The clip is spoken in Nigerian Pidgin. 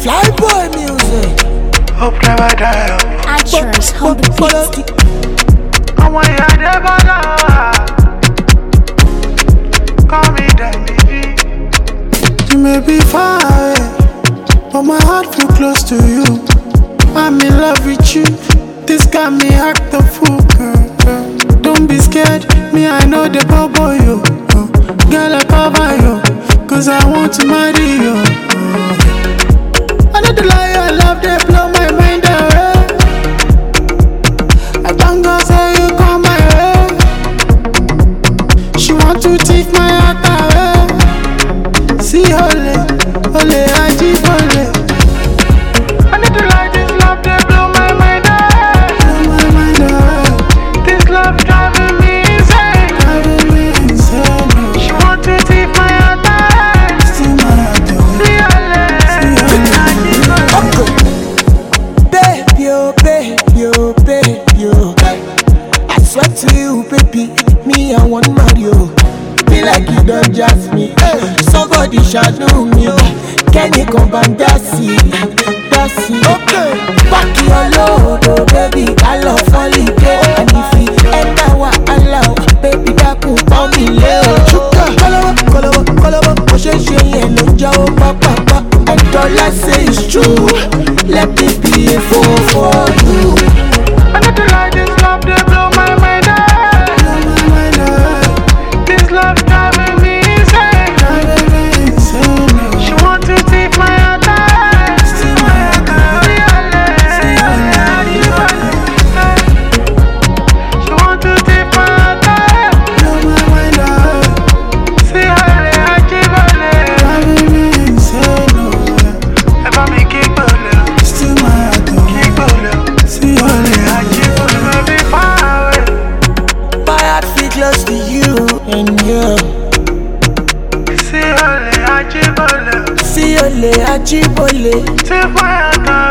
Flyboy music. Hope never die. Actress, hold the beat. I want you never die. Call me daddy. You may be far away, but my heart feel close to you. I'm in love with you. This got me act a fool, girl. Don't be scared, me I know the bubble you. Girl I cover you, cause I want to marry you. I know the lie I love, they blow my mind away. I thank God say you come my way. She want to take my heart away. See ole, ole aji ole. I know the lie, this love they blow my mind away. Blow my mind away. This love driving me insane. Driving me insane. She want to take my heart away. Steal my heart away. See ole. Baby, oh, baby, oh, baby, oh. I swear to you, baby, me I want Mario. Be like you don't just me. Somebody shadow me. Can you come and dance it? Okay. Back your load, oh baby, I love holiday. And if you enter what I love, baby, that could call me Leo. Kolobo, Oshe, yellow, Joe, papa. And all I say is true. Let me be a fool for you. I know the lie, this love they blow my mind away. Blow my mind away. This love driving me insane. Driving me insane. She want to take my heart away. Steal my heart away. She want to take my heart away. Blow my mind away. See ole, ajibole. Driving me insane. Ever me kick ole. Steal my heart away. Kick ole. See ole, ajibole. Baby far away. My heart feel close to you and you. See ole, ajibole. See ole, ajibole. Take my heart away.